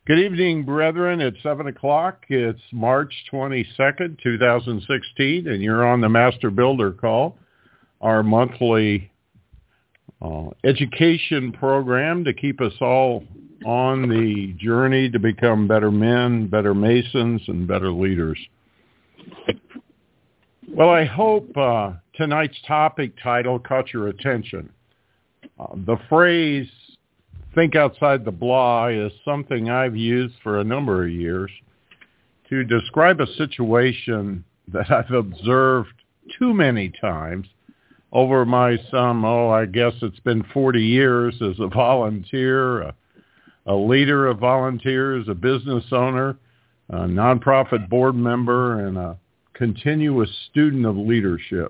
Good evening, brethren. It's 7 o'clock. It's March 22nd, 2016, and you're on the Master Builder Call, our monthly education program to keep us all on the journey to become better men, better Masons, and better leaders. Well, I hope tonight's topic title caught your attention. The phrase, think outside the blah, is something I've used for a number of years to describe a situation that I've observed too many times over my I guess it's been 40 years as a volunteer, a leader of volunteers, a business owner, a nonprofit board member, and a continuous student of leadership.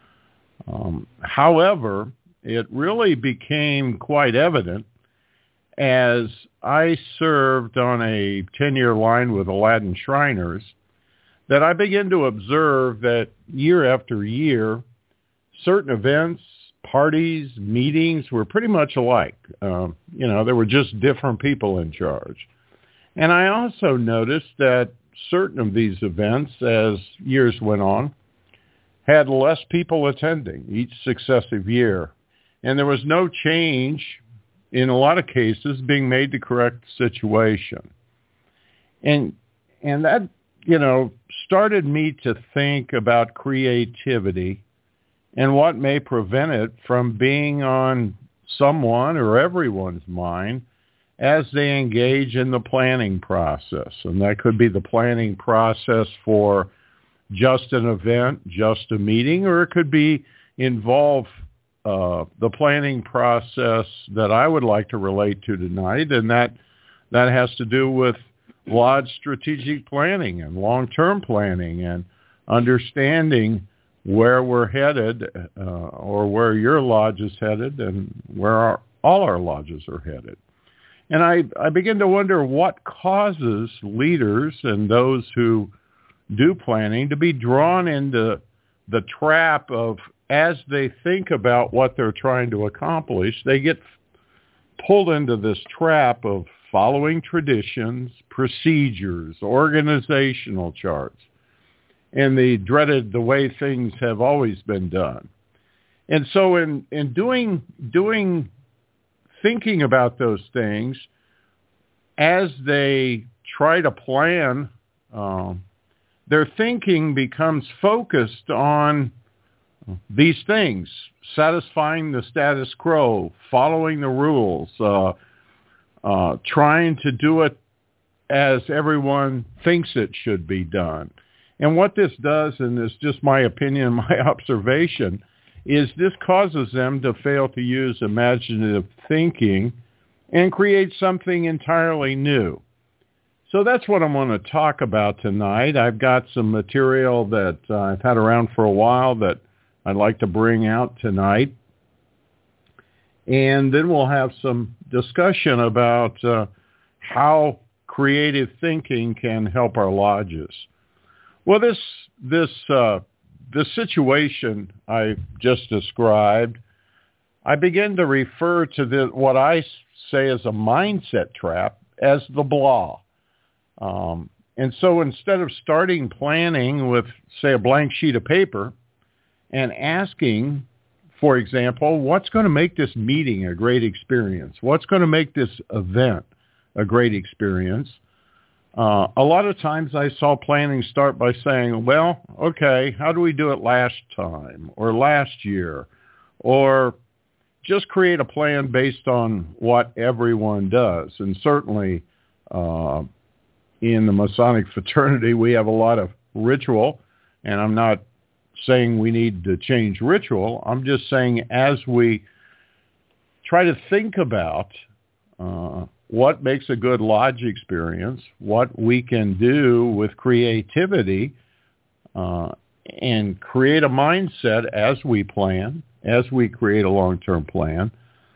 However, it really became quite evident as I served on a 10-year line with Aladdin Shriners that I began to observe that year after year, certain events, parties, meetings were pretty much alike. There were just different people in charge. And I also noticed that certain of these events, as years went on, had less people attending each successive year. And there was no change, in a lot of cases, being made to correct the situation. And that, started me to think about creativity and what may prevent it from being on someone or everyone's mind as they engage in the planning process. And that could be the planning process for just an event, just a meeting, or it could involve the planning process that I would like to relate to tonight, and that has to do with lodge strategic planning and long-term planning and understanding where we're headed or where your lodge is headed and where all our lodges are headed. And I begin to wonder what causes leaders and those who do planning to be drawn into the trap of, as they think about what they're trying to accomplish, they get pulled into this trap of following traditions, procedures, organizational charts, and the way things have always been done. And so in thinking about those things, as they try to plan, their thinking becomes focused on these things: satisfying the status quo, following the rules, trying to do it as everyone thinks it should be done. And what this does, and it's just my opinion, my observation, is this causes them to fail to use imaginative thinking and create something entirely new. So that's what I'm going to talk about tonight. I've got some material that I've had around for a while that I'd like to bring out tonight. And then we'll have some discussion about how creative thinking can help our lodges. Well, this situation I just described, I begin to refer to what I say is a mindset trap as the blah. And so instead of starting planning with, say, a blank sheet of paper and asking, for example, what's going to make this meeting a great experience? What's going to make this event a great experience? A lot of times I saw planning start by saying, well, okay, how do we do it last time or last year? Or just create a plan based on what everyone does. And certainly in the Masonic fraternity, we have a lot of ritual, and I'm not saying we need to change ritual. I'm just saying as we try to think about what makes a good lodge experience, what we can do with creativity, and create a mindset as we plan, as we create a long-term plan.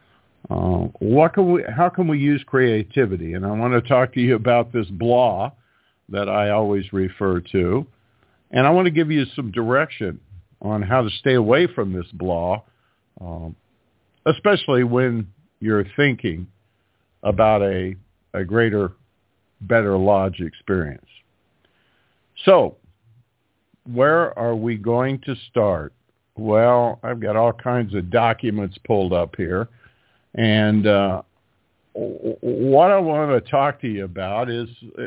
How can we use creativity? And I want to talk to you about this blah that I always refer to. And I want to give you some direction on how to stay away from this blah, especially when you're thinking about a greater better lodge experience. So, where are we going to start? Well, I've got all kinds of documents pulled up here, and what I want to talk to you about is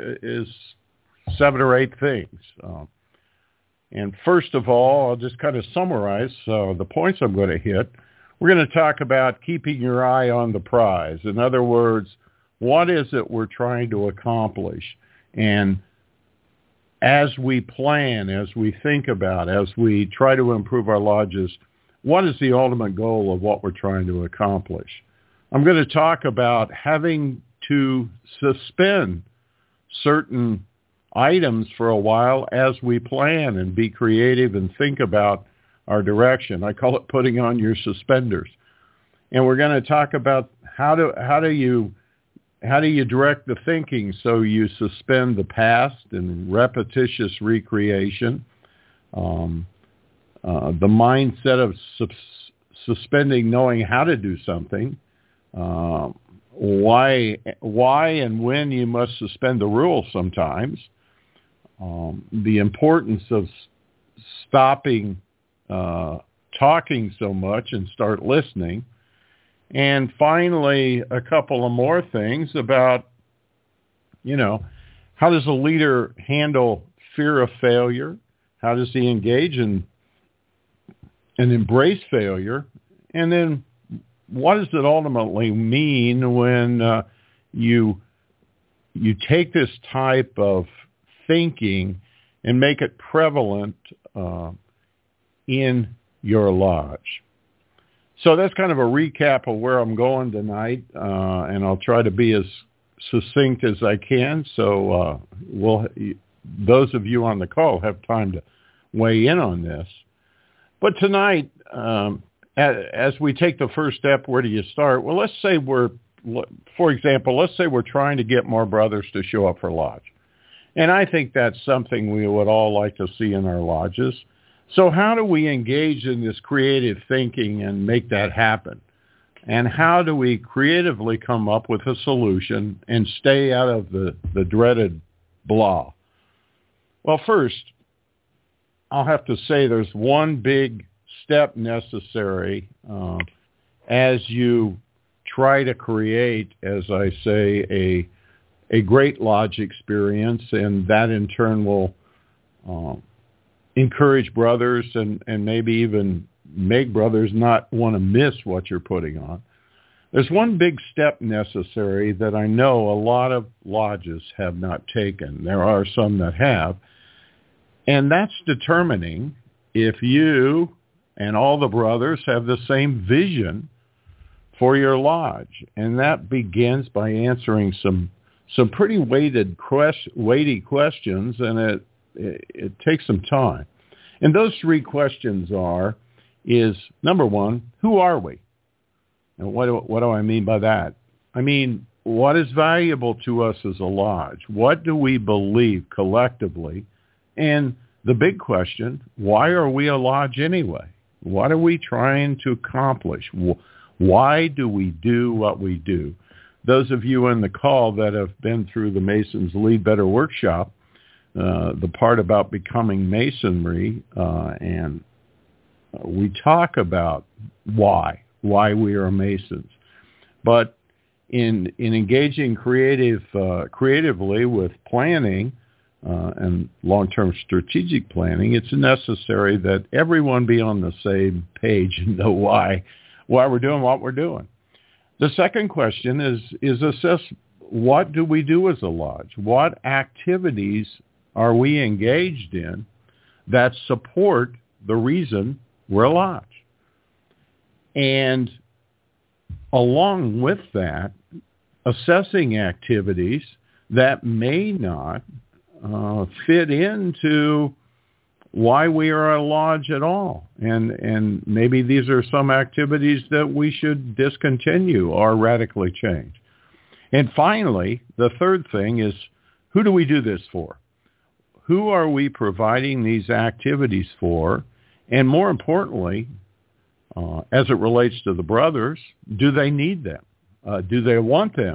7 or 8 things. And first of all, I'll just kind of summarize the points I'm going to hit. We're going to talk about keeping your eye on the prize. In other words, what is it we're trying to accomplish? And as we plan, as we think about, as we try to improve our lodges, what is the ultimate goal of what we're trying to accomplish? I'm going to talk about having to suspend certain items for a while as we plan and be creative and think about our direction. I call it putting on your suspenders. And we're going to talk about how do you direct the thinking so you suspend the past and repetitious recreation, the mindset of suspending knowing how to do something, why and when you must suspend the rules sometimes, the importance of stopping talking so much and start listening, and finally a couple of more things about, how does a leader handle fear of failure? How does he engage in and embrace failure? And then what does it ultimately mean when you take this type of thinking and make it prevalent in your lodge? So that's kind of a recap of where I'm going tonight, and I'll try to be as succinct as I can. So those of you on the call have time to weigh in on this. But tonight, as we take the first step, where do you start? Well, let's say we're trying to get more brothers to show up for lodge. And I think that's something we would all like to see in our lodges. So how do we engage in this creative thinking and make that happen? And how do we creatively come up with a solution and stay out of the dreaded blah? Well, first, I'll have to say there's one big step necessary as you try to create, as I say, a great lodge experience, and that in turn will encourage brothers and maybe even make brothers not want to miss what you're putting on. There's one big step necessary that I know a lot of lodges have not taken. There are some that have, and that's determining if you and all the brothers have the same vision for your lodge. And that begins by answering some pretty weighty questions, and it takes some time. And those 3 questions is number 1, who are we? And what do I mean by that? I mean, what is valuable to us as a lodge? What do we believe collectively? And the big question, why are we a lodge anyway? What are we trying to accomplish? Why do we do what we do? Those of you on the call that have been through the Masons Lead Better workshop, the part about becoming masonry, and we talk about why we are Masons. But in engaging creatively with planning and long-term strategic planning, it's necessary that everyone be on the same page and know why we're doing what we're doing. The second question is assess, what do we do as a lodge? What activities are we engaged in that support the reason we're a lodge? And along with that, assessing activities that may not fit into why we are a lodge at all. And maybe these are some activities that we should discontinue or radically change. And finally, the third thing is, who do we do this for? Who are we providing these activities for? And more importantly, as it relates to the brothers, do they need them? Do they want them?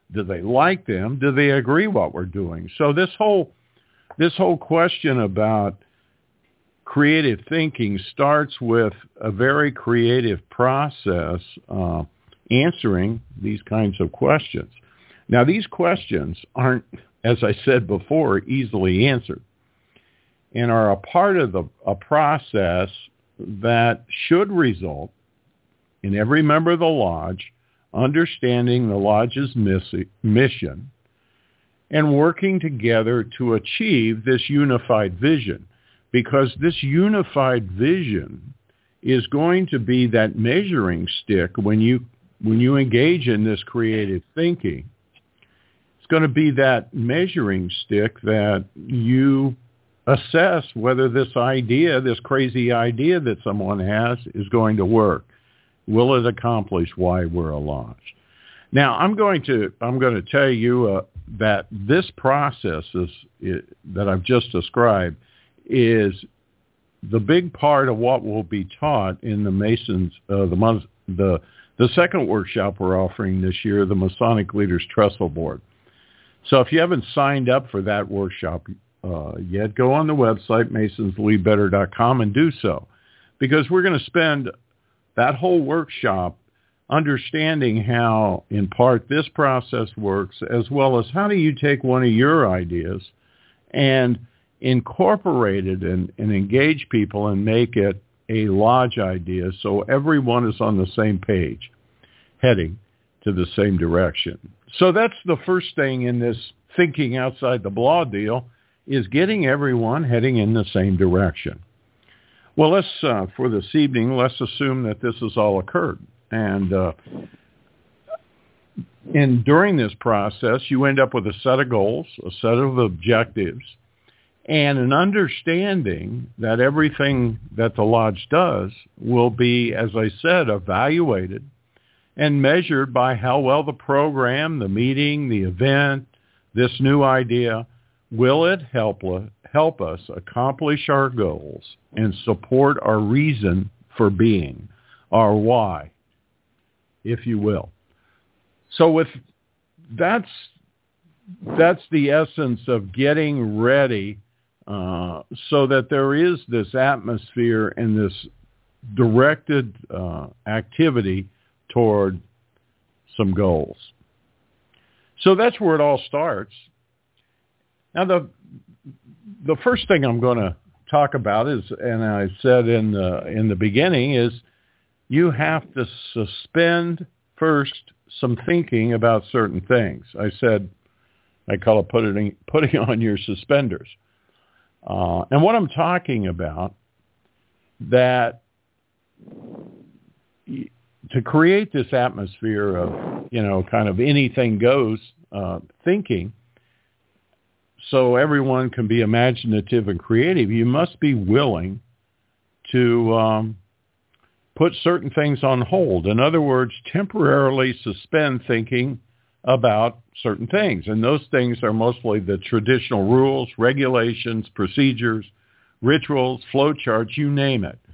Do they like them? Do they agree what we're doing? So this whole question about creative thinking starts with a very creative process answering these kinds of questions. Now, these questions aren't, as I said before, easily answered and are a part of a process that should result in every member of the lodge understanding the lodge's mission and working together to achieve this unified vision, because this unified vision is going to be that measuring stick when you engage in this creative thinking. It's going to be that measuring stick that you assess whether this idea, this crazy idea that someone has, is going to work. Will it accomplish why we're a lodge? Now, I'm going to tell you that this process that I've just described is the big part of what will be taught in the Masons, the second workshop we're offering this year, the Masonic Leaders Trestle Board. So if you haven't signed up for that workshop yet, go on the website, masonsleadbetter.com, and do so, because we're going to spend that whole workshop understanding how, in part, this process works, as well as how do you take one of your ideas and incorporate it and engage people and make it a lodge idea so everyone is on the same page, heading to the same direction. So that's the first thing in this thinking outside the blah deal, is getting everyone heading in the same direction. Well, let's for this evening, let's assume that this has all occurred. And during this process, you end up with a set of goals, a set of objectives, and an understanding that everything that the lodge does will be, as I said, evaluated and measured by how well the program, the meeting, the event, this new idea, will it help us accomplish our goals and support our reason for being, our why, if you will. So that's the essence of getting ready so that there is this atmosphere and this directed activity toward some goals. So that's where it all starts. Now, the first thing I'm going to talk about is, and I said in the beginning, is you have to suspend first some thinking about certain things. I said, I call it putting on your suspenders. And what I'm talking about, that to create this atmosphere of, kind of anything goes thinking, so everyone can be imaginative and creative, you must be willing to put certain things on hold. In other words, temporarily suspend thinking about certain things. And those things are mostly the traditional rules, regulations, procedures, rituals, flowcharts, you name it.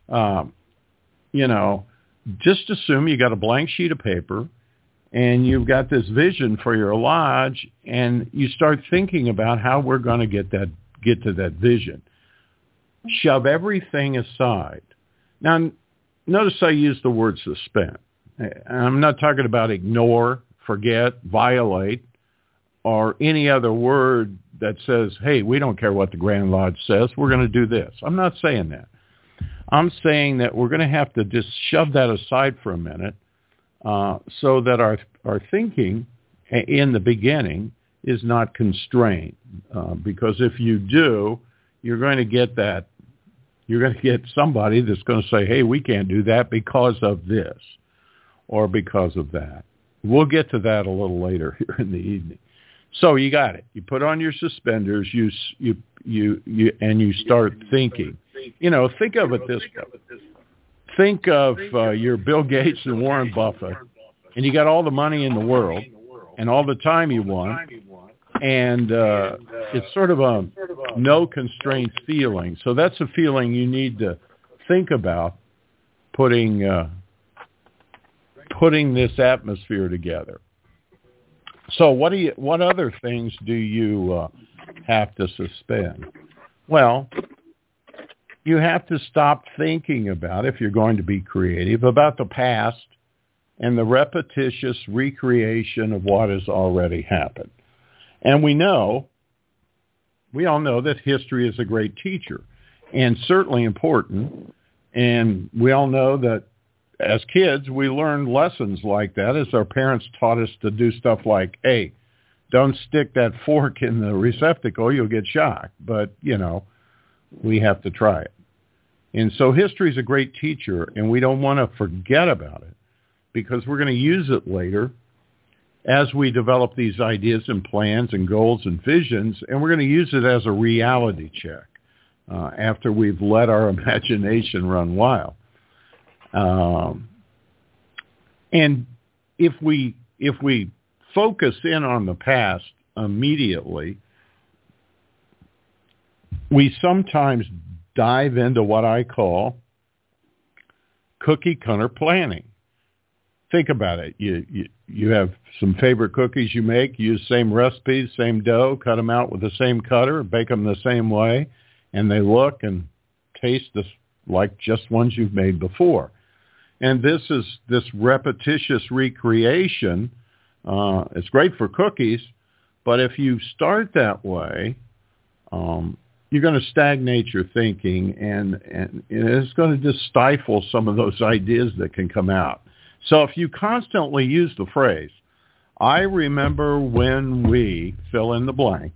Just assume you got a blank sheet of paper and you've got this vision for your lodge, and you start thinking about how we're going to get to that vision. Shove everything aside. Now, notice I use the word suspend. I'm not talking about ignore, forget, violate, or any other word that says, hey, we don't care what the Grand Lodge says, we're going to do this. I'm not saying that. I'm saying that we're going to have to just shove that aside for a minute so that our thinking in the beginning is not constrained. Because if you do, you're going to get that. You're going to get somebody that's going to say, hey, we can't do that because of this or because of that. We'll get to that a little later here in the evening. So you got it. You put on your suspenders, you start thinking. Think of it this way. Think of your Bill Gates and Warren Buffett, and you got all the money in the world and all the time you want, and it's sort of a no constraints feeling. So that's a feeling you need to think about putting this atmosphere together. So what other things do you have to suspend? Well, you have to stop thinking about, if you're going to be creative, about the past and the repetitious recreation of what has already happened. And we all know that history is a great teacher and certainly important. And we all know that as kids, we learned lessons like that as our parents taught us to do stuff like, hey, don't stick that fork in the receptacle, you'll get shocked. But, we have to try it. And so history is a great teacher, and we don't want to forget about it because we're going to use it later as we develop these ideas and plans and goals and visions, and we're going to use it as a reality check after we've let our imagination run wild. And if we focus in on the past immediately, we sometimes dive into what I call cookie cutter planning. Think about it. You have some favorite cookies you make, use same recipes, same dough, cut them out with the same cutter, bake them the same way, and they look and taste like just ones you've made before. And this repetitious recreation. It's great for cookies, but if you start that way, you're going to stagnate your thinking, and it's going to just stifle some of those ideas that can come out. So if you constantly use the phrase, I remember when we fill in the blank,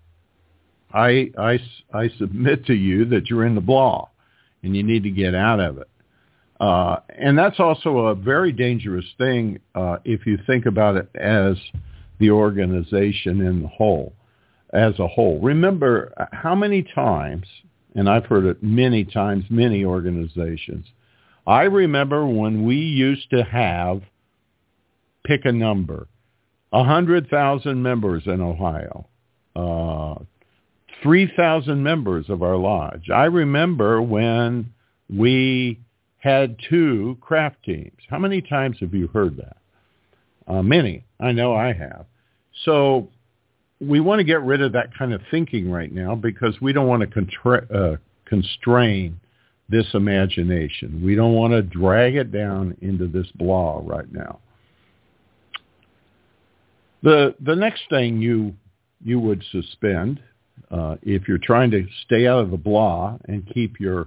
I submit to you that you're in the blah, and you need to get out of it. And that's also a very dangerous thing if you think about it as the organization as a whole. Remember how many times, and I've heard it many times, many organizations, I remember when we used to have, pick a number, 100,000 members in Ohio, 3,000 members of our lodge. I remember when we had 2 craft teams. How many times have you heard that? Many. I know I have. So we want to get rid of that kind of thinking right now because we don't want to constrain this imagination. We don't want to drag it down into this blah right now. The next thing you would suspend, if you're trying to stay out of the blah and keep your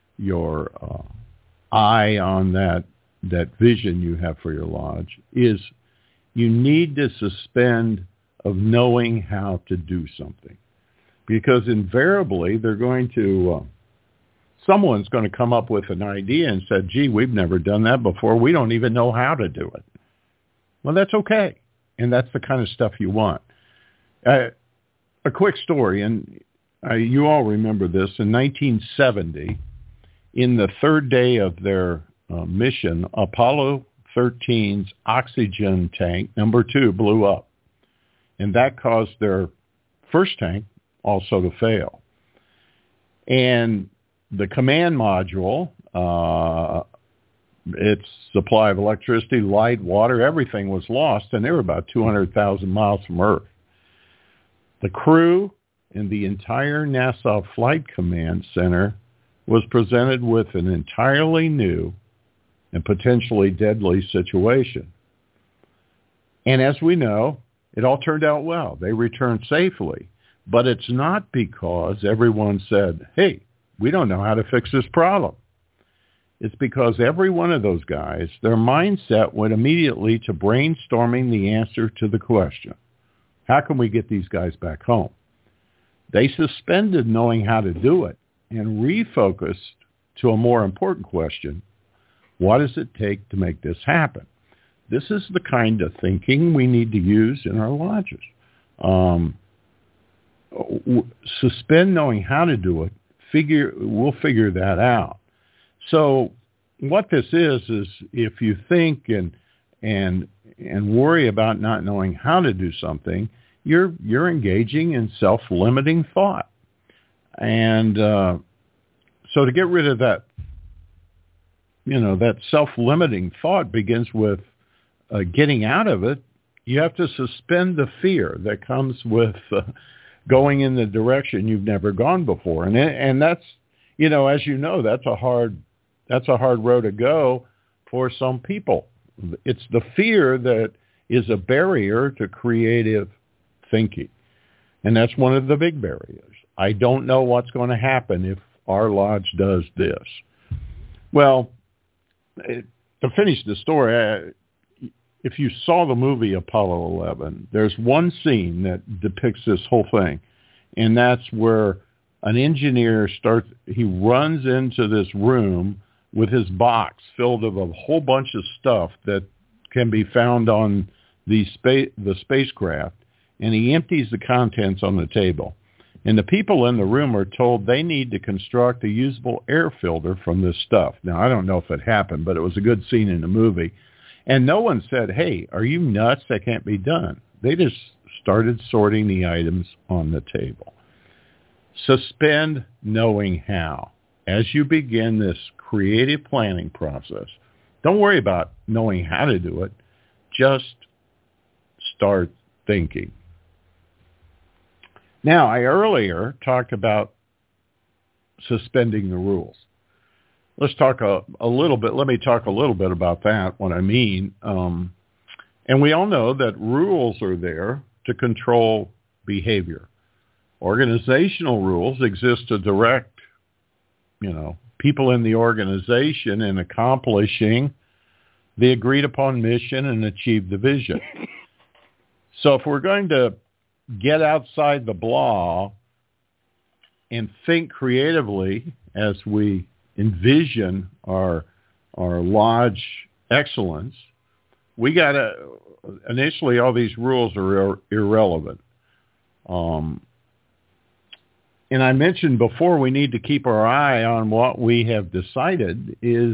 eye on that vision you have for your lodge, is you need to suspend of knowing how to do something. Because invariably someone's going to come up with an idea and say, gee, we've never done that before. We don't even know how to do it. Well, that's okay. And that's the kind of stuff you want. A quick story, and you all remember this. In 1970, in the third day of their mission, Apollo 13's oxygen tank, number 2, blew up. And that caused their first tank also to fail. And the command module, its supply of electricity, light, water, everything was lost, and they were about 200,000 miles from Earth. The crew and the entire NASA Flight Command Center was presented with an entirely new and potentially deadly situation. And as we know, it all turned out well. They returned safely. But it's not because everyone said, hey, we don't know how to fix this problem. It's because every one of those guys, their mindset went immediately to brainstorming the answer to the question, how can we get these guys back home? They suspended knowing how to do it and refocused to a more important question, what does it take to make this happen? This is the kind of thinking we need to use in our lodges. Suspend knowing how to do it. We'll figure that out. So what this is if you think and worry about not knowing how to do something, you're engaging in self-limiting thought. And so to get rid of that, that self-limiting thought begins with getting out of it. You have to suspend the fear that comes with going in the direction you've never gone before. And that's, as you know, that's a hard road to go for some people. It's the fear that is a barrier to creative thinking. And that's one of the big barriers. I don't know what's going to happen if our lodge does this. Well, to finish the story, if you saw the movie Apollo 11, there's one scene that depicts this whole thing. And that's where an engineer he runs into this room with his box filled with a whole bunch of stuff that can be found on the spacecraft, and he empties the contents on the table. And the people in the room are told they need to construct a usable air filter from this stuff. Now, I don't know if it happened, but it was a good scene in the movie. And no one said, hey, are you nuts? That can't be done. They just started sorting the items on the table. Suspend knowing how. As you begin this creative planning process, don't worry about knowing how to do it. Just start thinking. Now, I earlier talked about suspending the rules. Let's talk a little bit. Let me talk a little bit about that, what I mean. And we all know that rules are there to control behavior. Organizational rules exist to direct, people in the organization in accomplishing the agreed upon mission and achieve the vision. So if we're going to get outside the blah and think creatively as we envision our lodge excellence, we got to, initially all these rules are irrelevant. And I mentioned before, we need to keep our eye on what we have decided is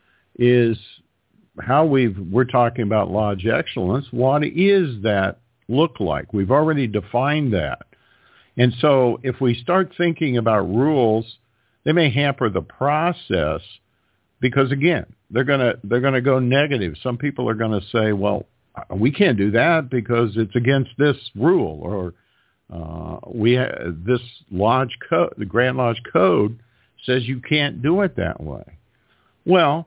how we're talking about lodge excellence. What is that look like? We've already defined that. And so if we start thinking about rules, they may hamper the process because, again, they're going to go negative. Some people are going to say, well, we can't do that because it's against this rule, or this lodge code, the Grand Lodge Code, says you can't do it that way. Well,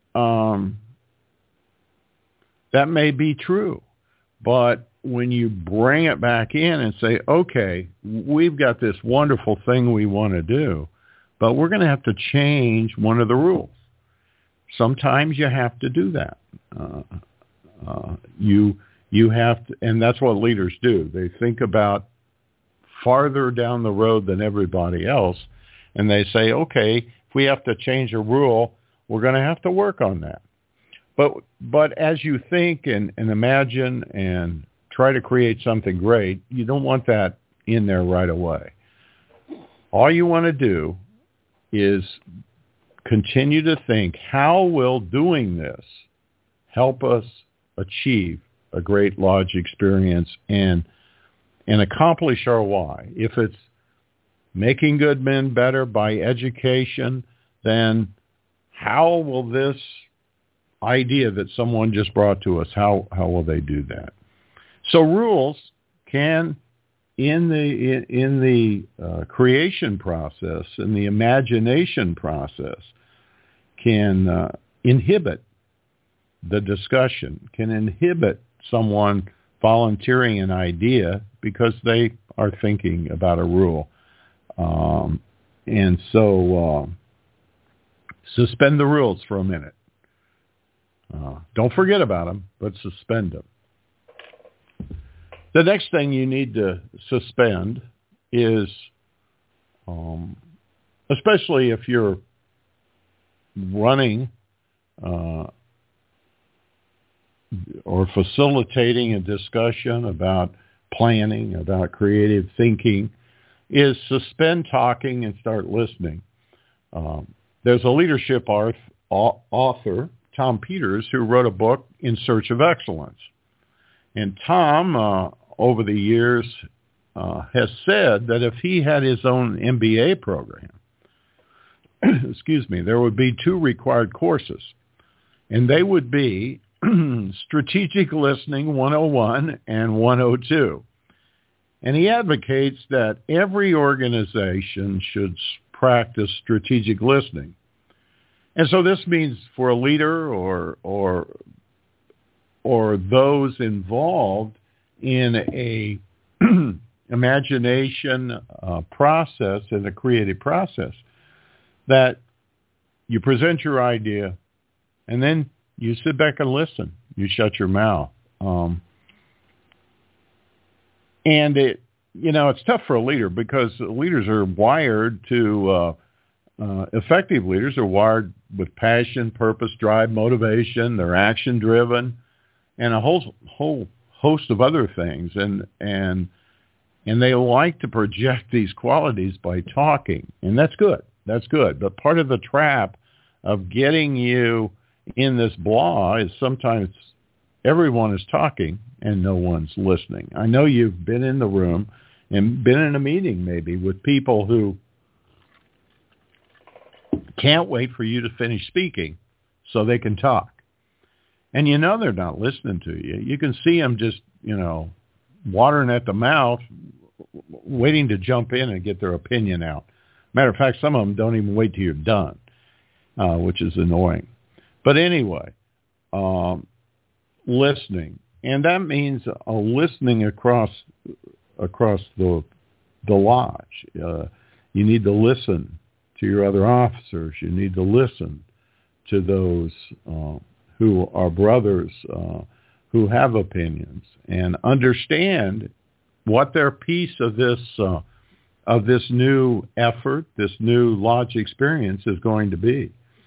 that may be true, but when you bring it back in and say, okay, we've got this wonderful thing we want to do, but we're going to have to change one of the rules. Sometimes you have to do that. You have to, and that's what leaders do. They think about farther down the road than everybody else, and they say, okay, if we have to change a rule, we're going to have to work on that. But as you think and imagine and try to create something great, you don't want that in there right away. All you want to do is continue to think, how will doing this help us achieve a great lodge experience and accomplish our why? If it's making good men better by education, then how will this idea that someone just brought to us, how will they do that? So rules can, in the creation process, in the imagination process, can inhibit the discussion, can inhibit someone volunteering an idea because they are thinking about a rule. And so suspend the rules for a minute. Don't forget about them, but suspend them. The next thing you need to suspend is, especially if you're running or facilitating a discussion about planning, about creative thinking, is suspend talking and start listening. There's a leadership author, Tom Peters, who wrote a book, In Search of Excellence. And Tom, over the years, has said that if he had his own MBA program, there would be 2 required courses. And they would be Strategic Listening 101 and 102. And he advocates that every organization should practice strategic listening. And so this means for a leader or those involved in a imagination process, in a creative process, that you present your idea and then you sit back and listen. You shut your mouth. And it's tough for a leader because leaders are wired to, effective leaders are wired with passion, purpose, drive, motivation. They're action driven and a whole host of other things. And they like to project these qualities by talking. And that's good. That's good. But part of the trap of getting you in this blah is sometimes everyone is talking and no one's listening. I know you've been in the room and been in a meeting maybe with people who can't wait for you to finish speaking so they can talk. And they're not listening to you. You can see them just, watering at the mouth, waiting to jump in and get their opinion out. Matter of fact, some of them don't even wait till you're done, which is annoying. But anyway, listening. And that means listening across the lodge. You need to listen to your other officers. You need to listen to those who are brothers who have opinions and understand what their piece of this new effort, this new lodge experience is going to be.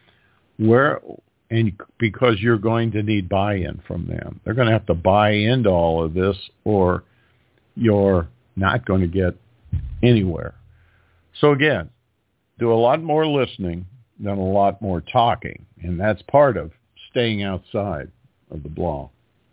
And because you're going to need buy-in from them. They're going to have to buy into all of this or you're not going to get anywhere. So again, do a lot more listening than a lot more talking. And that's part of staying outside of the blah.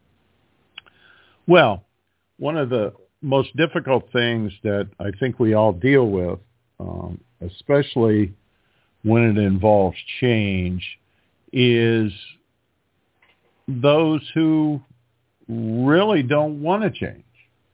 Well, one of the most difficult things that I think we all deal with, especially when it involves change, is those who really don't want to change.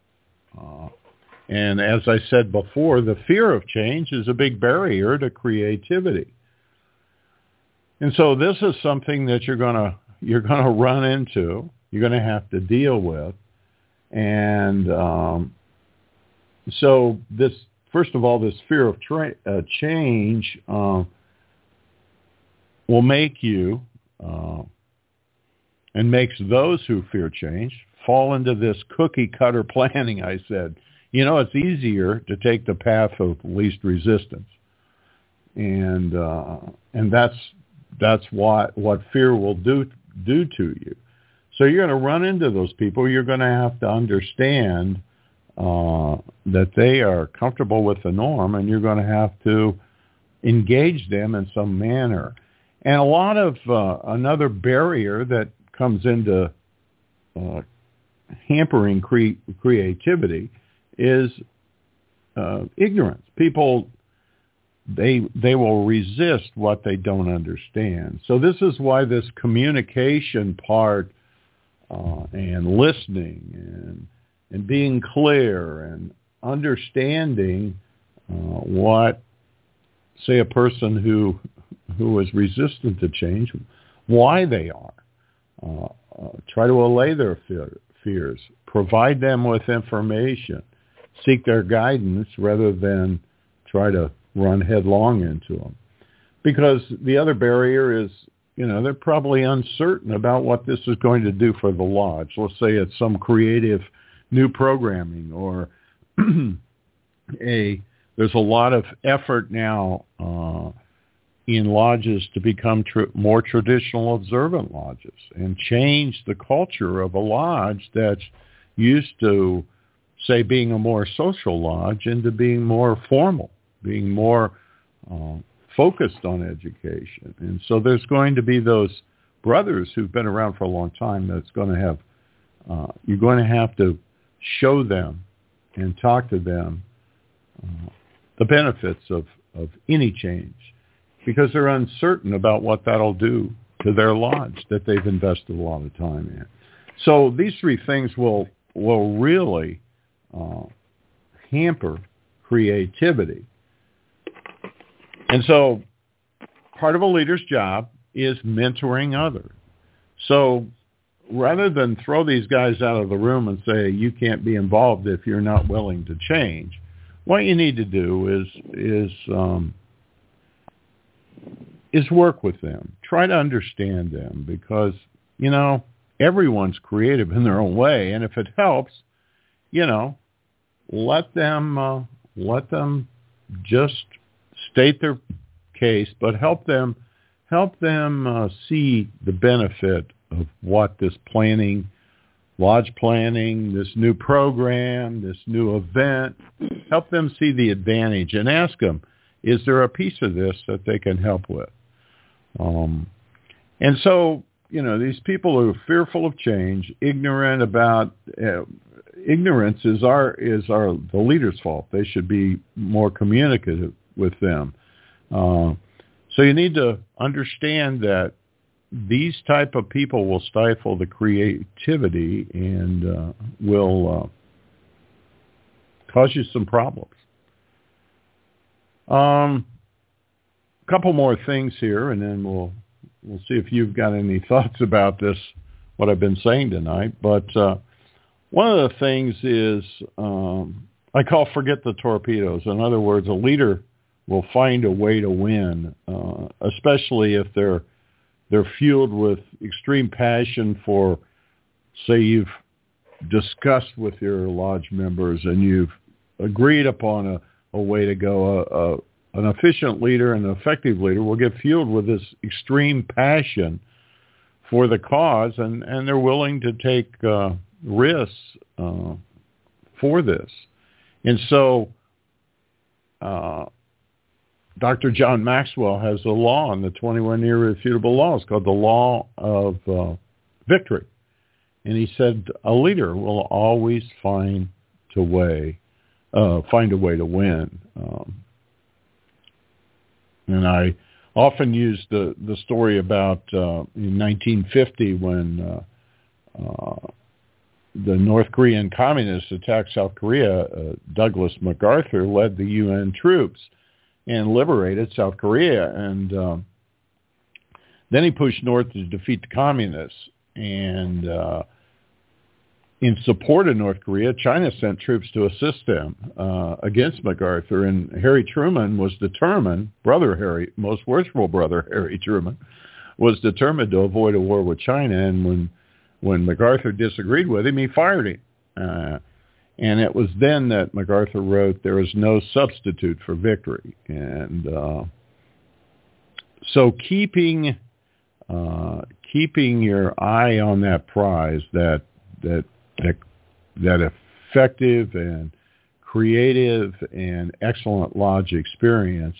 And as I said before, the fear of change is a big barrier to creativity. And so this is something that you're gonna run into, you're gonna have to deal with. And so this, first of all, this fear of change will make you, and makes those who fear change, fall into this cookie-cutter planning, I said. It's easier to take the path of least resistance. And that's what fear will do to you. So you're going to run into those people. You're going to have to understand that they are comfortable with the norm, and you're going to have to engage them in some manner. And a lot of another barrier that comes into hampering creativity is ignorance. People, they will resist what they don't understand. So this is why this communication part and listening and being clear and understanding what, say, a person who is resistant to change, why they are. Try to allay their fears. Provide them with information. Seek their guidance rather than try to run headlong into them. Because the other barrier is, they're probably uncertain about what this is going to do for the lodge. Let's say it's some creative new programming or there's a lot of effort now in lodges to become more traditional observant lodges and change the culture of a lodge that's used to, say, being a more social lodge into being more formal, being more focused on education. And so there's going to be those brothers who've been around for a long time that's going to have, you're going to have to show them and talk to them the benefits of any change, because they're uncertain about what that'll do to their lodge that they've invested a lot of time in. So these three things will really hamper creativity. And so part of a leader's job is mentoring others. So rather than throw these guys out of the room and say, you can't be involved if you're not willing to change, what you need to do is work with them. Try to understand them because, everyone's creative in their own way. And if it helps, let them just state their case, but help them see the benefit of what this lodge planning, this new program, this new event, help them see the advantage and ask them, is there a piece of this that they can help with? And so, these people who are fearful of change, ignorant about ignorance is the leader's fault. They should be more communicative with them. So you need to understand that these type of people will stifle the creativity and will cause you some problems. Couple more things here, and then we'll see if you've got any thoughts about this, what I've been saying tonight. But one of the things is I call forget the torpedoes. In other words, a leader will find a way to win, especially if they're fueled with extreme passion for, say, you've discussed with your lodge members and you've agreed upon a way to go. An efficient leader and an effective leader will get fueled with this extreme passion for the cause, and they're willing to take risks for this. And so Dr. John Maxwell has a law in the 21 Irrefutable Laws called the Law of Victory. And he said a leader will always find a way to win. And I often use the story about in 1950 when the North Korean communists attacked South Korea. Douglas MacArthur led the UN troops and liberated South Korea. And then he pushed north to defeat the communists. And in support of North Korea, China sent troops to assist them against MacArthur. And Harry Truman was determined, most worshipful brother Harry Truman, was determined to avoid a war with China. And when MacArthur disagreed with him, he fired him. And it was then that MacArthur wrote, "There is no substitute for victory." And so keeping your eye on that prize, that effective and creative and excellent lodge experience,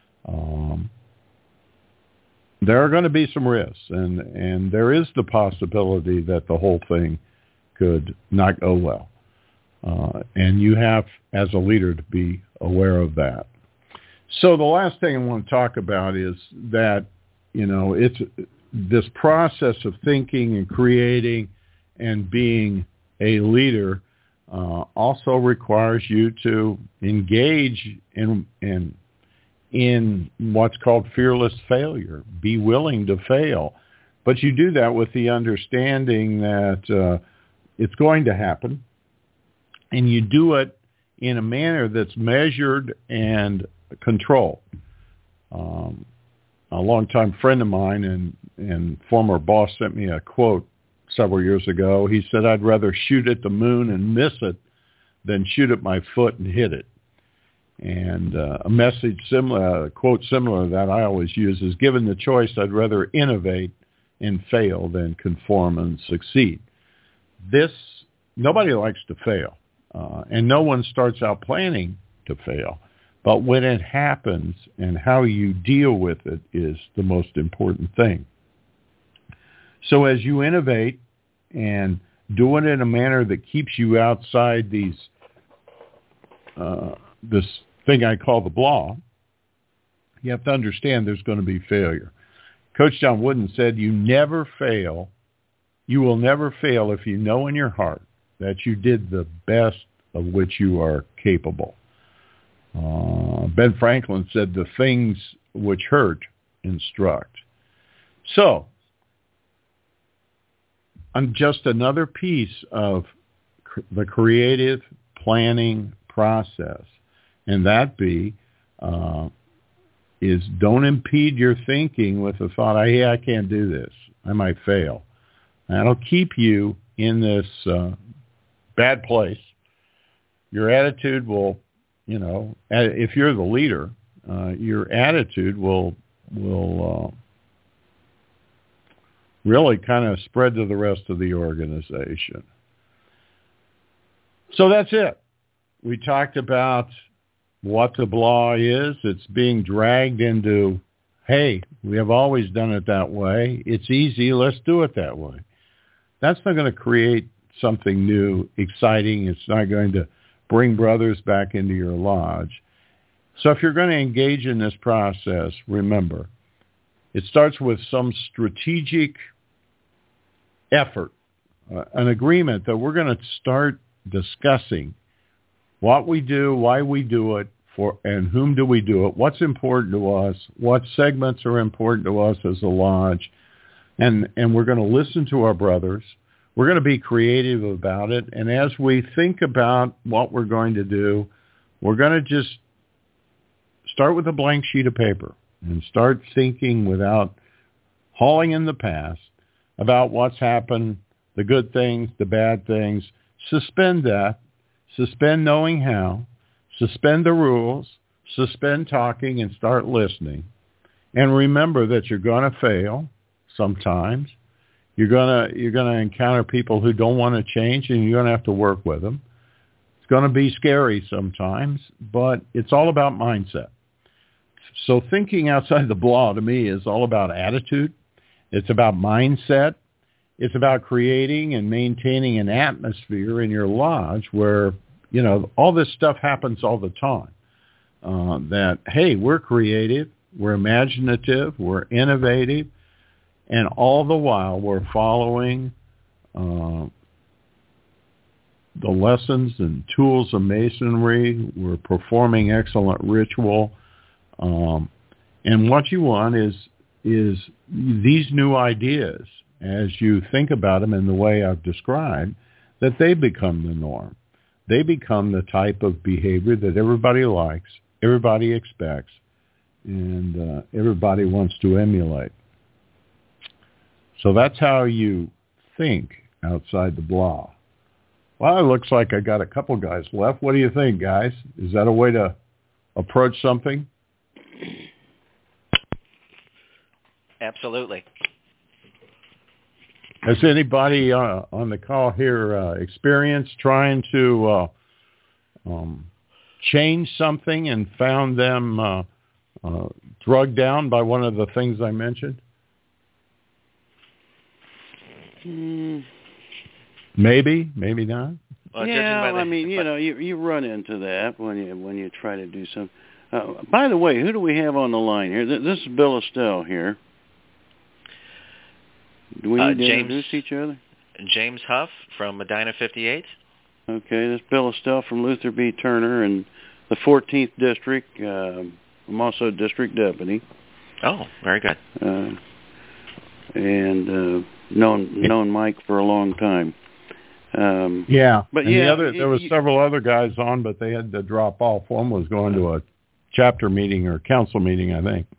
there are going to be some risks, and there is the possibility that the whole thing could not go well. And you have, as a leader, to be aware of that. So the last thing I want to talk about is that, it's this process of thinking and creating and being a leader also requires you to engage in what's called fearless failure. Be willing to fail. But you do that with the understanding that it's going to happen. And you do it in a manner that's measured and controlled. A longtime friend of mine and former boss sent me a quote several years ago. He said, "I'd rather shoot at the moon and miss it than shoot at my foot and hit it." And a quote similar to that I always use is, "Given the choice, I'd rather innovate and fail than conform and succeed." Nobody likes to fail. And no one starts out planning to fail. But when it happens and how you deal with it is the most important thing. So as you innovate and do it in a manner that keeps you outside this thing I call the blah, you have to understand there's going to be failure. Coach John Wooden said, you never fail. You will never fail if you know in your heart that you did the best of which you are capable. Ben Franklin said, the things which hurt instruct. So, just another piece of the creative planning process, and that is don't impede your thinking with the thought, hey, I can't do this. I might fail. That'll keep you in this bad place. Your attitude will, if you're the leader, your attitude will really kind of spread to the rest of the organization. So that's it. We talked about what the blah is. It's being dragged into, hey, we have always done it that way. It's easy. Let's do it that way. That's not going to create something new, exciting. It's not going to bring brothers back into your lodge. So if you're going to engage in this process, remember, it starts with some strategic effort, an agreement that we're going to start discussing what we do, why we do it, for and whom do we do it, what's important to us, what segments are important to us as a lodge, and we're going to listen to our brothers. We're going to be creative about it, and as we think about what we're going to do, we're going to just start with a blank sheet of paper and start thinking without hauling in the past about what's happened, the good things, the bad things. Suspend that. Suspend knowing how. Suspend the rules. Suspend talking and start listening. And remember that you're going to fail sometimes. You're going to encounter people who don't want to change, and you're going to have to work with them. It's going to be scary sometimes, but it's all about mindset. So thinking outside the blah, to me, is all about attitude. It's about mindset. It's about creating and maintaining an atmosphere in your lodge where, all this stuff happens all the time. That, hey, we're creative, we're imaginative, we're innovative, and all the while we're following the lessons and tools of masonry. We're performing excellent ritual. And what you want is these new ideas, as you think about them in the way I've described, that they become the norm. They become the type of behavior that everybody likes, everybody expects, and everybody wants to emulate. So that's how you think outside the blah. Well, it looks like I got a couple guys left. What do you think, guys? Is that a way to approach something? Absolutely. Has anybody on the call here experienced trying to change something and found them drugged down by one of the things I mentioned? Maybe, maybe not. Well, you run into that when you try to do something. By the way, who do we have on the line here? This is Bill Estelle here. Do we need to introduce each other? James Huff from Medina 58. Okay, this is Bill Estelle from Luther B. Turner in the 14th District. I'm also a district deputy. Oh, very good. And known Mike for a long time. Yeah, but there was several other guys on, but they had to drop off. One was going to a chapter meeting or council meeting, I think.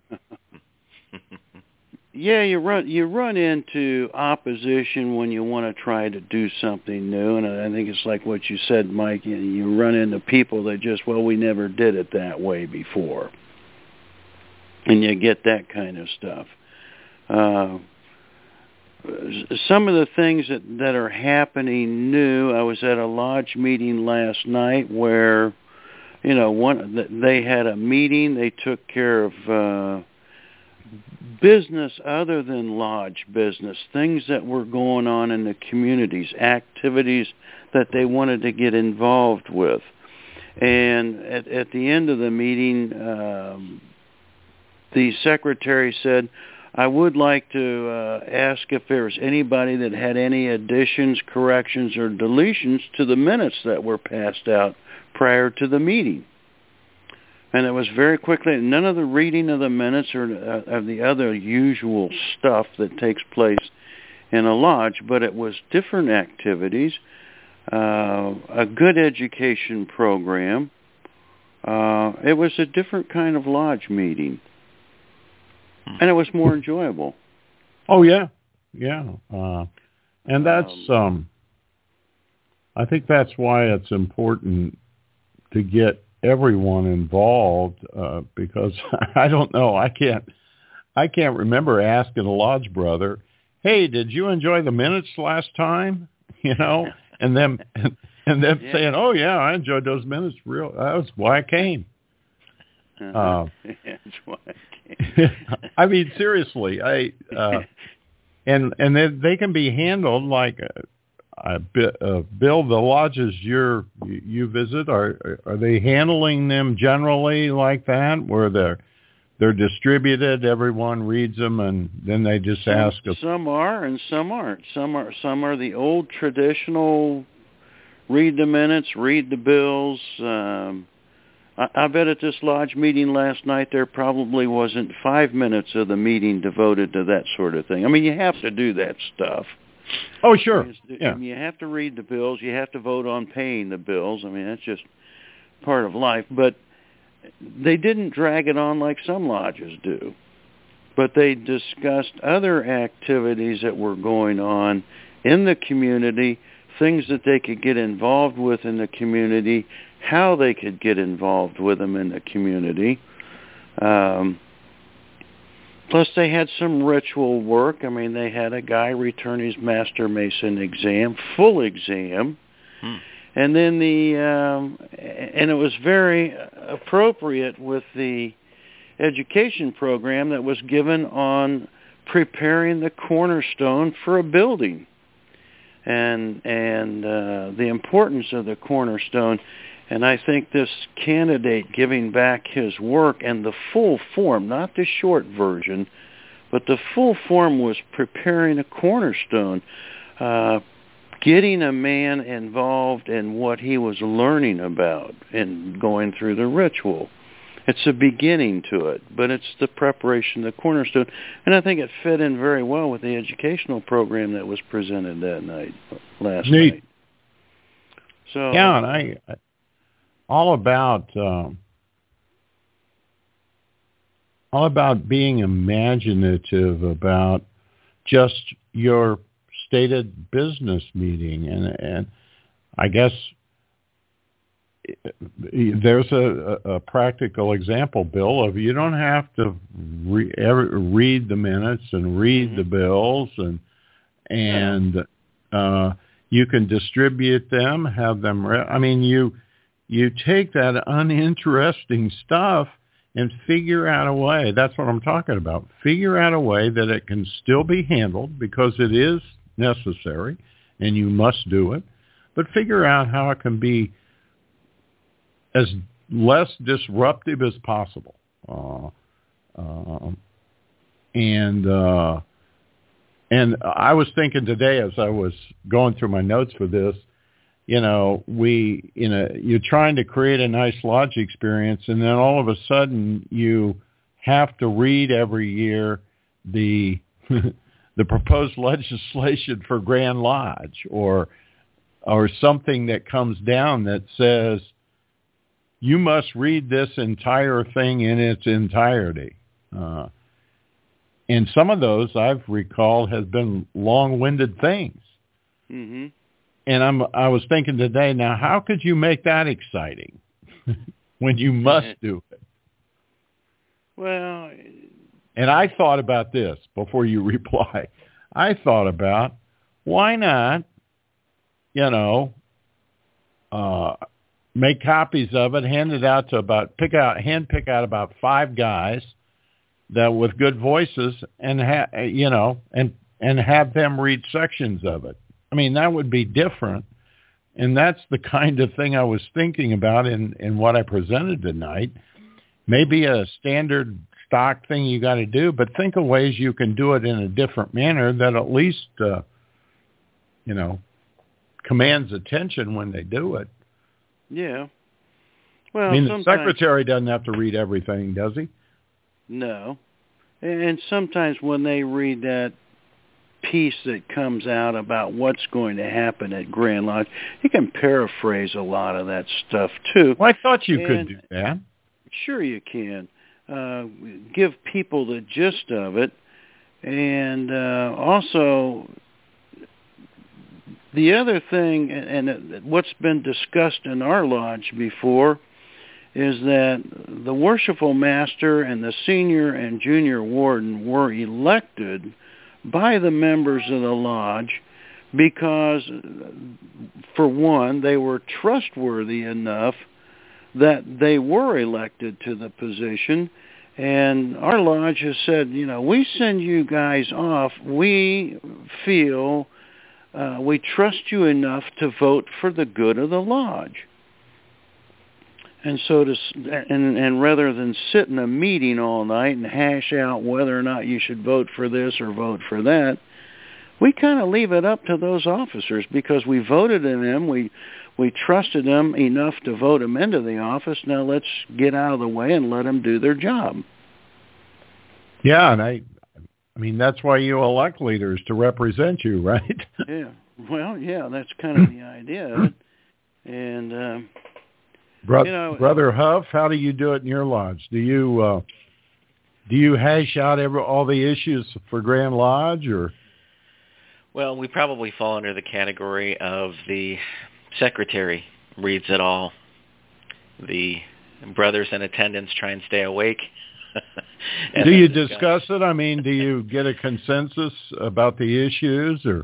Yeah, you run into opposition when you want to try to do something new, and I think it's like what you said, Mike. You run into people that just, we never did it that way before, and you get that kind of stuff. Some of the things that are happening new. I was at a lodge meeting last night where, they had a meeting. They took care of business other than lodge business, things that were going on in the communities, activities that they wanted to get involved with. And at the end of the meeting, the secretary said, I would like to ask if there was anybody that had any additions, corrections, or deletions to the minutes that were passed out prior to the meeting. And it was very quickly, none of the reading of the minutes or of the other usual stuff that takes place in a lodge, but it was different activities, a good education program. It was a different kind of lodge meeting, and it was more enjoyable. Oh, yeah. Yeah. And that's, I think that's why it's important to get everyone involved, because I don't know, I can't remember asking a lodge brother, "Hey, did you enjoy the minutes last time?" You know, and them saying, "Oh yeah, I enjoyed those minutes. That was why I came." That's why I came. I mean, seriously, and they can be handled like. Bill, the lodges you visit, are they handling them generally like that, where they're distributed, everyone reads them, and then they just ask us? Some are, and some aren't. Some are the old traditional read the minutes, read the bills. I bet at this lodge meeting last night there probably wasn't 5 minutes of the meeting devoted to that sort of thing. I mean, you have to do that stuff. Oh, sure. Yeah. You have to read the bills. You have to vote on paying the bills. I mean, that's just part of life. But they didn't drag it on like some lodges do. But they discussed other activities that were going on in the community, things that they could get involved with in the community, how they could get involved with them in the community. Plus, they had some ritual work. I mean, they had a guy return his Master Mason exam, full exam. And then and it was very appropriate with the education program that was given on preparing the cornerstone for a building. And the importance of the cornerstone. And I think this candidate giving back his work and the full form, not the short version, but the full form was preparing a cornerstone, getting a man involved in what he was learning about and going through the ritual. It's a beginning to it, but it's the preparation of the cornerstone. And I think it fit in very well with the educational program that was presented that night, last night. So, yeah, and all about being imaginative about just your stated business meeting, and I guess there's a practical example, Bill, of you don't have to read the minutes and read the bills, and you can distribute them, have them. I mean, you take that uninteresting stuff and figure out a way. That's what I'm talking about. Figure out a way that it can still be handled, because it is necessary and you must do it, but figure out how it can be as less disruptive as possible. And I was thinking today as I was going through my notes for this, you're trying to create a nice lodge experience, and then all of a sudden you have to read every year the proposed legislation for Grand Lodge, or something that comes down that says you must read this entire thing in its entirety. And some of those I've recalled has been long-winded things. Mm-hmm. And I was thinking today, now how could you make that exciting when you must do it? Well, and I thought about this before you reply. I thought about, why not, make copies of it, hand it out to pick out about 5 guys that with good voices, and have them read sections of it. I mean, that would be different, and that's the kind of thing I was thinking about in what I presented tonight. Maybe a standard stock thing you got to do, but think of ways you can do it in a different manner that at least, commands attention when they do it. Yeah. Well, I mean, the secretary doesn't have to read everything, does he? No. And sometimes when they read that piece that comes out about what's going to happen at Grand Lodge, you can paraphrase a lot of that stuff, too. Well, I thought you could do that. Sure you can. Give people the gist of it. And also, the other thing, and what's been discussed in our lodge before, is that the worshipful master and the senior and junior warden were elected by the members of the lodge because, for one, they were trustworthy enough that they were elected to the position. And our lodge has said, we send you guys off. We feel we trust you enough to vote for the good of the lodge. And so, and rather than sit in a meeting all night and hash out whether or not you should vote for this or vote for that, we kind of leave it up to those officers because we voted in them. We trusted them enough to vote them into the office. Now let's get out of the way and let them do their job. Yeah, and I mean that's why you elect leaders, to represent you, right? Yeah. Well, yeah, that's kind of the idea of it. And Brother Huff, how do you do it in your lodge? Do you hash out all the issues for Grand Lodge, or? Well, we probably fall under the category of the secretary reads it all. The brothers in attendance try and stay awake. Do you discuss it? I mean, do you get a consensus about the issues, or?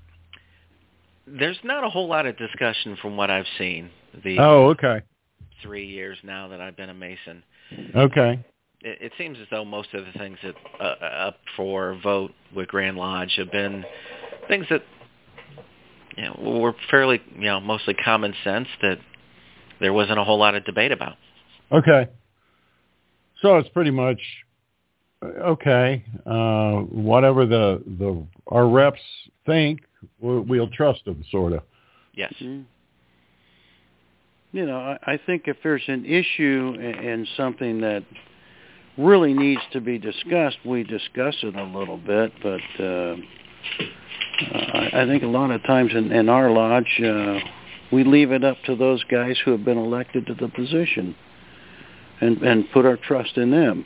There's not a whole lot of discussion from what I've seen. Okay. 3 years now that I've been a Mason. Okay. It seems as though most of the things that up for vote with Grand Lodge have been things that were fairly, mostly common sense that there wasn't a whole lot of debate about. Okay. So it's pretty much okay. Whatever our reps think, we'll trust them, sort of. Yes. Mm-hmm. I think if there's an issue and something that really needs to be discussed, we discuss it a little bit. But I think a lot of times in our lodge, we leave it up to those guys who have been elected to the position and put our trust in them.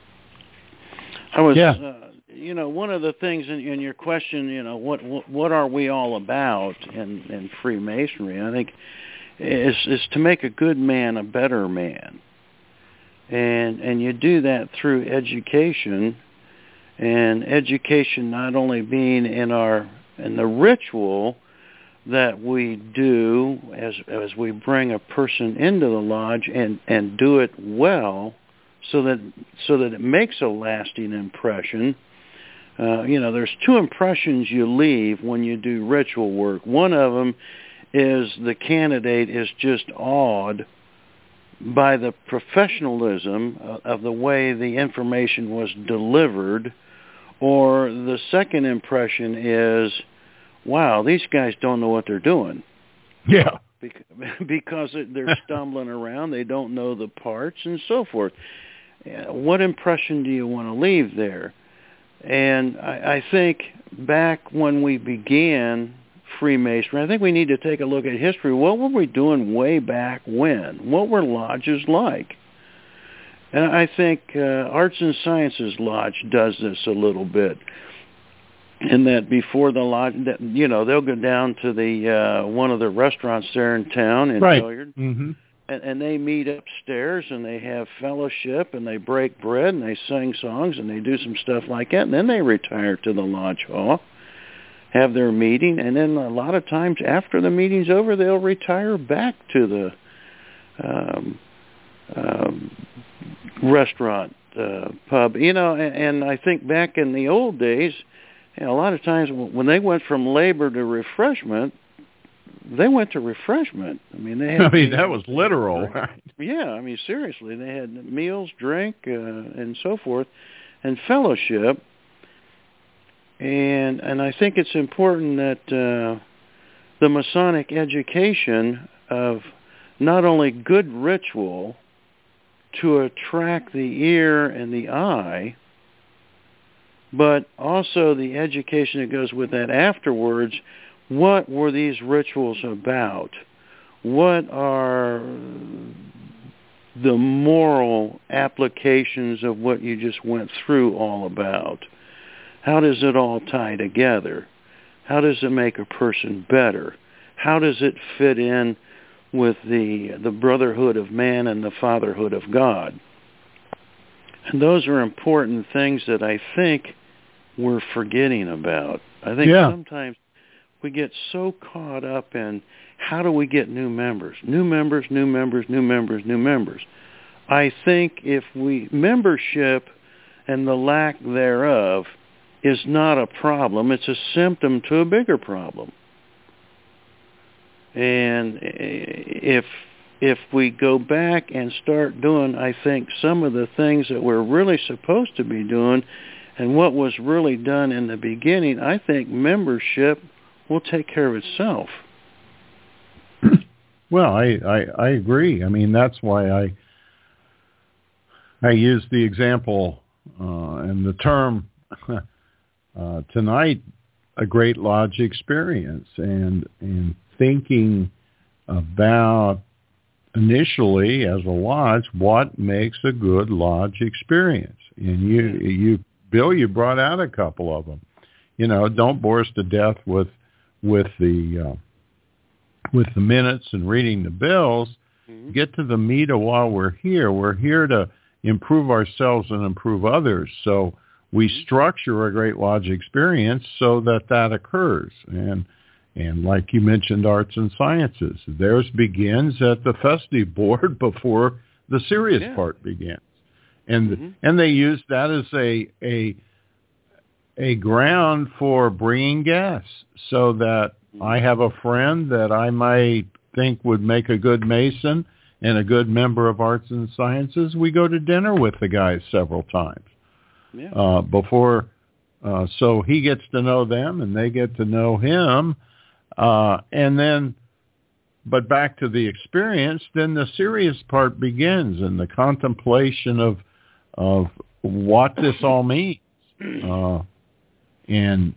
I was, one of the things in your question, what are we all about in Freemasonry? I think is to make a good man a better man. And you do that through education, and education not only being in the ritual that we do as we bring a person into the lodge and do it well so that it makes a lasting impression. There's two impressions you leave when you do ritual work. One of them is the candidate is just awed by the professionalism of the way the information was delivered, or the second impression is, wow, these guys don't know what they're doing. Yeah. Because they're stumbling around, they don't know the parts and so forth. What impression do you want to leave there? And I think back when we began Freemasonry, I think we need to take a look at history. What were we doing way back when? What were lodges like? And I think Arts and Sciences Lodge does this a little bit. In that before the lodge, they'll go down to the one of the restaurants there in town in Hilliard, mm-hmm. and they meet upstairs and they have fellowship and they break bread and they sing songs and they do some stuff like that, and then they retire to the lodge hall, have their meeting, and then a lot of times after the meeting's over, they'll retire back to the restaurant, pub. And I think back in the old days, a lot of times when they went from labor to refreshment, they went to refreshment. I mean, they had. I mean, that was literal. Right? Yeah, I mean, seriously, they had meals, drink, and so forth, and fellowship. And I think it's important that the Masonic education of not only good ritual to attract the ear and the eye, but also the education that goes with that afterwards. What were these rituals about? What are the moral applications of what you just went through all about? How does it all tie together? How does it make a person better? How does it fit in with the brotherhood of man and the fatherhood of God? And those are important things that I think we're forgetting about. I think sometimes we get so caught up in how do we get new members? New members, new members, new members, new members. I think membership and the lack thereof is not a problem. It's a symptom to a bigger problem. And if we go back and start doing, I think, some of the things that we're really supposed to be doing and what was really done in the beginning, I think membership will take care of itself. Well, I agree. I mean, that's why I use the example and the term tonight, a Great Lodge experience, and thinking about initially as a lodge, what makes a good lodge experience. And you Bill, you brought out a couple of them. You know, don't bore us to death with the minutes and reading the bills. Mm-hmm. Get to the meat of why we're here. We're here to improve ourselves and improve others. So we structure a Great Lodge experience so that occurs. And like you mentioned, arts and sciences. Theirs begins at the festive board before the serious part begins. And and they use that as a ground for bringing guests, so that I have a friend that I might think would make a good Mason and a good member of arts and sciences. We go to dinner with the guys several times before, so he gets to know them and they get to know him. And then, but back to the experience, then the serious part begins, and the contemplation of what this all means. And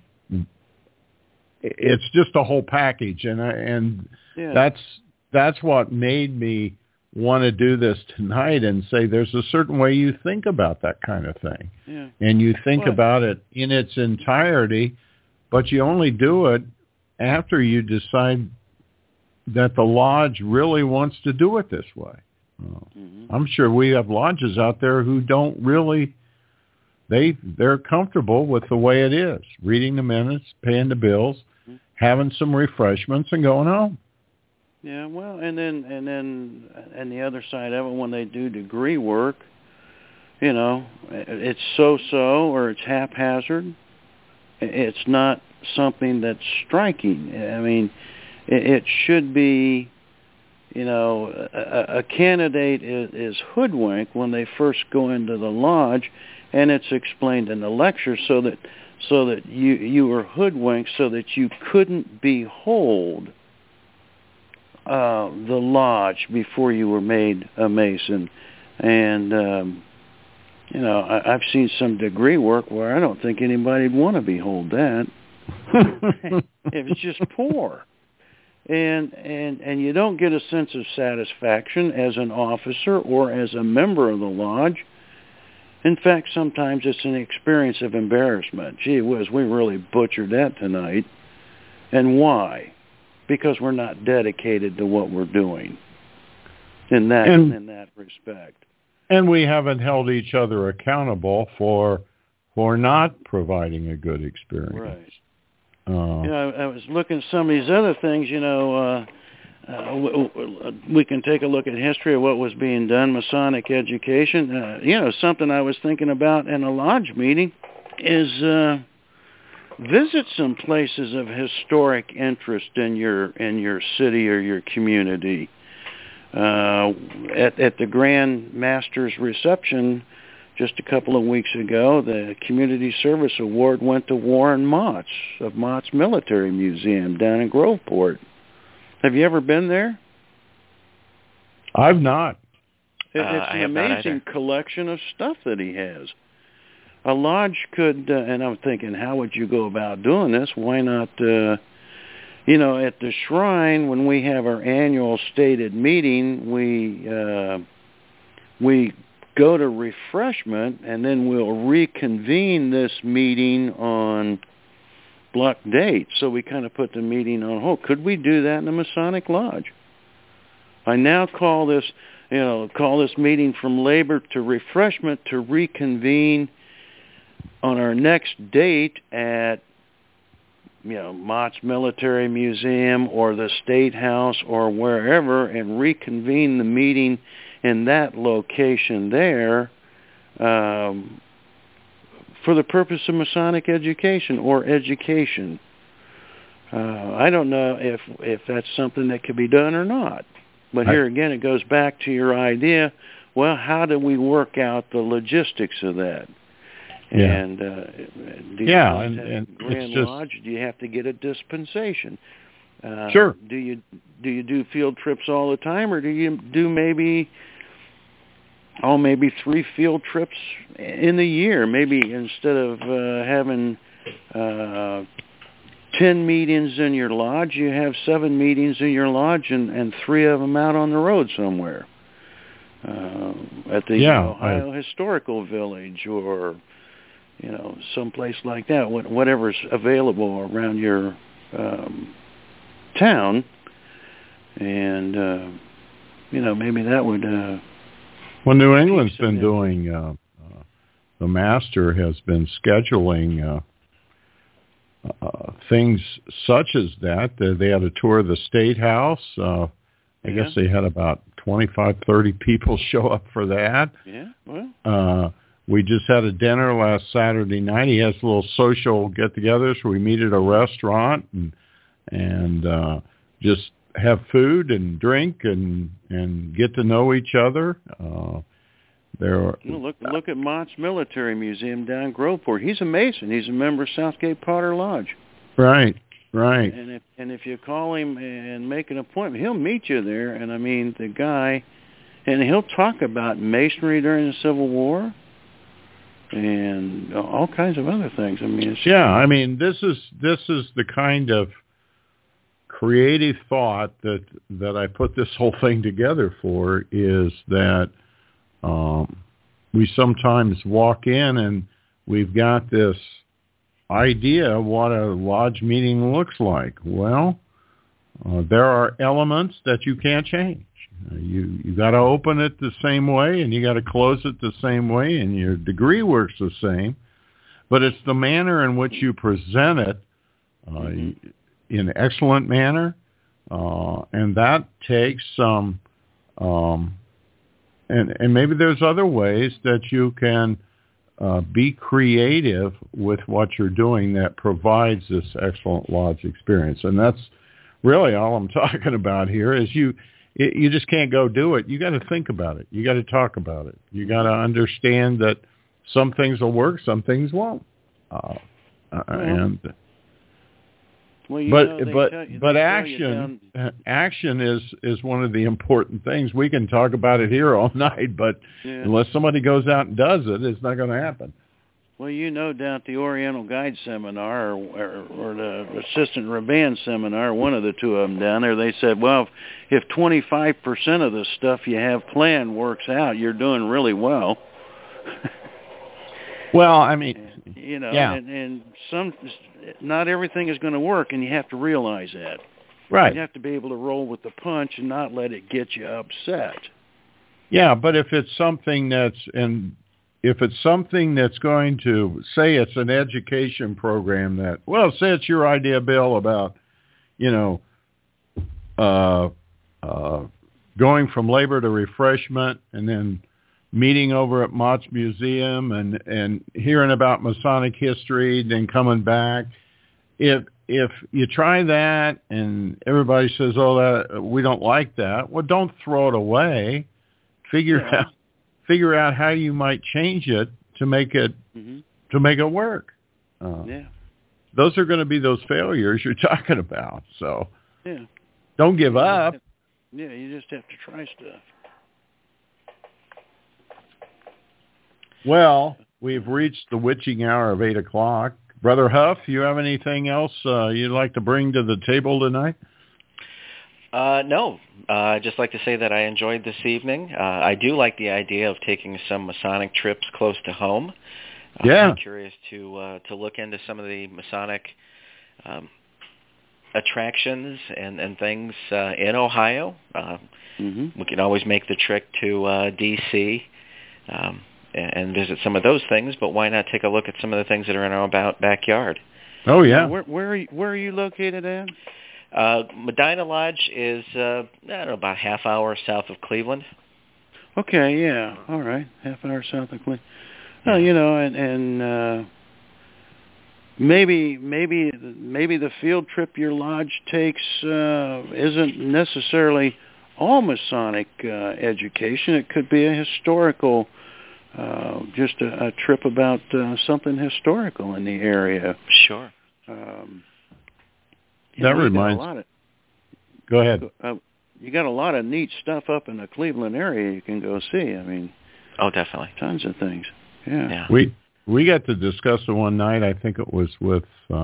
it's just a whole package. And that's what made me want to do this tonight and say there's a certain way you think about that kind of thing. Yeah. And you think about it in its entirety, but you only do it after you decide that the lodge really wants to do it this way. I'm sure we have lodges out there who don't really, they're comfortable with the way it is, reading the minutes, paying the bills, having some refreshments, and going home. Yeah, well, and then the other side of it, when they do degree work, you know, it's so-so or it's haphazard. It's not something that's striking. I mean, it should be, you know, a candidate is hoodwinked when they first go into the lodge, and it's explained in the lecture so that you were hoodwinked so that you couldn't behold the lodge before you were made a Mason. And you know, I've seen some degree work where I don't think anybody'd want to behold that. It was just poor. And you don't get a sense of satisfaction as an officer or as a member of the lodge. In fact, sometimes it's an experience of embarrassment. Gee whiz, we really butchered that tonight. And why? Because we're not dedicated to what we're doing in that respect. And we haven't held each other accountable for not providing a good experience. Right. You know, I was looking at some of these other things, you know, we can take a look at history of what was being done, Masonic education. You know, something I was thinking about in a lodge meeting is visit some places of historic interest in your city or your community. At the Grand Master's reception just a couple of weeks ago, the Community Service Award went to Warren Motts of Motts Military Museum down in Groveport. Have you ever been there? I've not. It's an amazing collection of stuff that he has. A lodge could, and I'm thinking, how would you go about doing this? Why not, at the shrine, when we have our annual stated meeting, we go to refreshment, and then we'll reconvene this meeting on block date. So we kind of put the meeting on hold. Could we do that in the Masonic Lodge? I now call this meeting from labor to refreshment to reconvene on our next date at, Motts Military Museum or the State House or wherever, and reconvene the meeting in that location there for the purpose of Masonic education or education. I don't know if that's something that could be done or not. But here again, it goes back to your idea, well, how do we work out the logistics of that? Yeah. And do you and Grand Lodge? Do you have to get a dispensation? Sure. Do you do field trips all the time, or do you do maybe 3 field trips in the year? Maybe instead of having 10 meetings in your lodge, you have 7 meetings in your lodge and 3 of them out on the road somewhere at the Ohio Historical Village or someplace like that, whatever's available around your town, and maybe that would. Well, New England's been doing. The Master has been scheduling things such as that. They had a tour of the State House. I guess they had about 25, 30 people show up for that. Yeah, well. We just had a dinner last Saturday night. He has a little social get-together, so we meet at a restaurant and just have food and drink and get to know each other. Look at Motts Military Museum down in Groveport. He's a Mason. He's a member of Southgate Potter Lodge. Right. And if you call him and make an appointment, he'll meet you there. And I mean, the guy, and he'll talk about Masonry during the Civil War and all kinds of other things. I mean, this is the kind of creative thought that I put this whole thing together for, is that we sometimes walk in and we've got this idea of what a lodge meeting looks like. Well, there are elements that you can't change. You got to open it the same way, and you got to close it the same way, and your degree works the same. But it's the manner in which you present it in excellent manner, and that takes some. And maybe there's other ways that you can be creative with what you're doing that provides this excellent lodge experience. And that's really all I'm talking about here, is you just can't go do it. You got to think about it. You got to talk about it. You got to understand that some things will work, some things won't. But action is one of the important things. We can talk about it here all night, but unless somebody goes out and does it, it's not going to happen. Well, down at the Oriental Guide Seminar or the Assistant Rabban Seminar, one of the two of them down there, they said, well, if 25% of the stuff you have planned works out, you're doing really well. Well, I mean, and not everything is going to work, and you have to realize that. Right. You have to be able to roll with the punch and not let it get you upset. Yeah, but if it's something that's going to, say it's an education program that, well, say it's your idea, Bill, about, going from labor to refreshment and then meeting over at Motts Museum and hearing about Masonic history, then coming back if you try that and everybody says, "Oh, that we don't like that," well, don't throw it away. Figure out how you might change it to make it work. Those are going to be those failures you're talking about. So don't give up. You just have to try stuff. Well, we've reached the witching hour of 8 o'clock. Brother Huff, you have anything else you'd like to bring to the table tonight? No. I'd just like to say that I enjoyed this evening. I do like the idea of taking some Masonic trips close to home. I'm curious to look into some of the Masonic attractions and things in Ohio. We can always make the trek to D.C. And visit some of those things, but why not take a look at some of the things that are in our backyard? Oh, yeah. Where are you located at? Medina Lodge is about half hour south of Cleveland. Okay, yeah. All right. Half an hour south of Cleveland. Well, and maybe the field trip your lodge takes isn't necessarily all Masonic education. It could be a historical, just a trip about something historical in the area. Sure. That reminds. Go ahead. You got a lot of neat stuff up in the Cleveland area you can go see. I mean, definitely. Tons of things. Yeah. We got to discuss it one night. I think it was with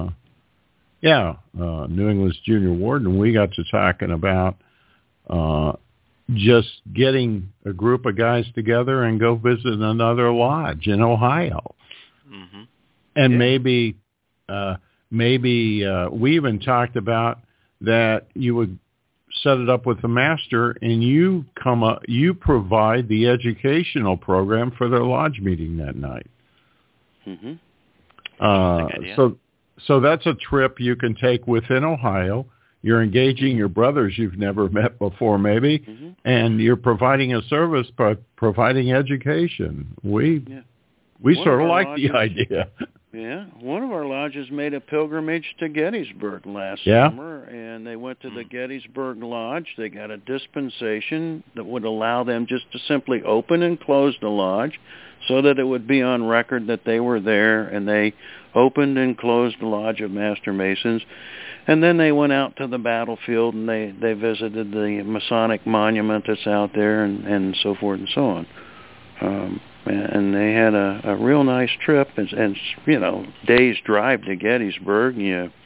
New England's Junior Warden. We got to talking about just getting a group of guys together and go visit another lodge in Ohio. And maybe we even talked about that you would set it up with the master and you provide the educational program for their lodge meeting that night. So that's a trip you can take within Ohio. You're engaging your brothers you've never met before, maybe, and you're providing a service by providing education. We sort of like the idea. Yeah, one of our lodges made a pilgrimage to Gettysburg last summer, and they went to the Gettysburg Lodge. They got a dispensation that would allow them just to simply open and close the lodge so that it would be on record that they were there, and they opened and closed the Lodge of Master Masons. And then they went out to the battlefield, and they visited the Masonic monument that's out there, and so forth and so on. And they had a real nice trip, and day's drive to Gettysburg.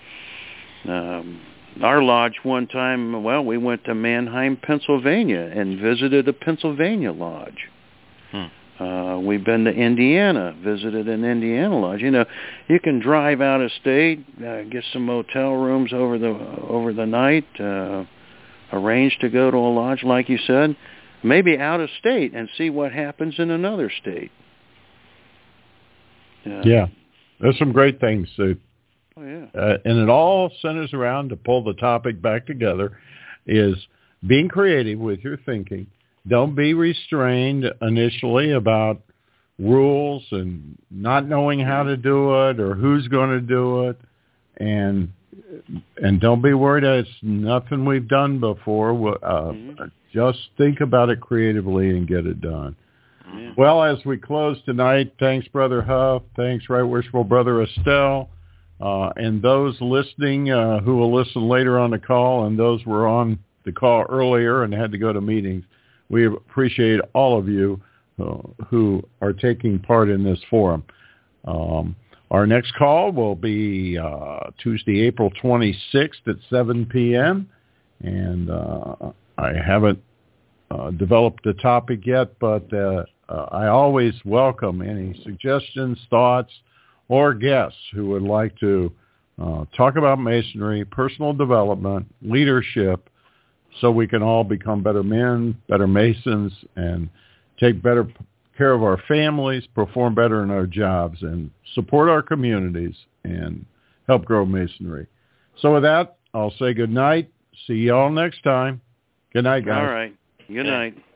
Our lodge one time, we went to Mannheim, Pennsylvania, and visited a Pennsylvania lodge. We've been to Indiana, visited an Indiana lodge. You can drive out of state, get some motel rooms over the night, arrange to go to a lodge, like you said, maybe out of state, and see what happens in another state. Yeah, there's some great things. And it all centers around, to pull the topic back together, is being creative with your thinking. Don't be restrained initially about rules and not knowing how to do it or who's going to do it. And don't be worried that it's nothing we've done before. Just think about it creatively and get it done. Well, as we close tonight, thanks, Brother Huff. Thanks, Right Worshipful Brother Estelle. And those listening who will listen later on the call, and those were on the call earlier and had to go to meetings. We appreciate all of you who are taking part in this forum. Our next call will be Tuesday, April 26th at 7 p.m. And I haven't developed the topic yet, but I always welcome any suggestions, thoughts, or guests who would like to talk about Masonry, personal development, leadership, so we can all become better men, better Masons, and take better care of our families, perform better in our jobs, and support our communities and help grow Masonry. So with that, I'll say good night. See you all next time. Good night, guys. All right. Good night.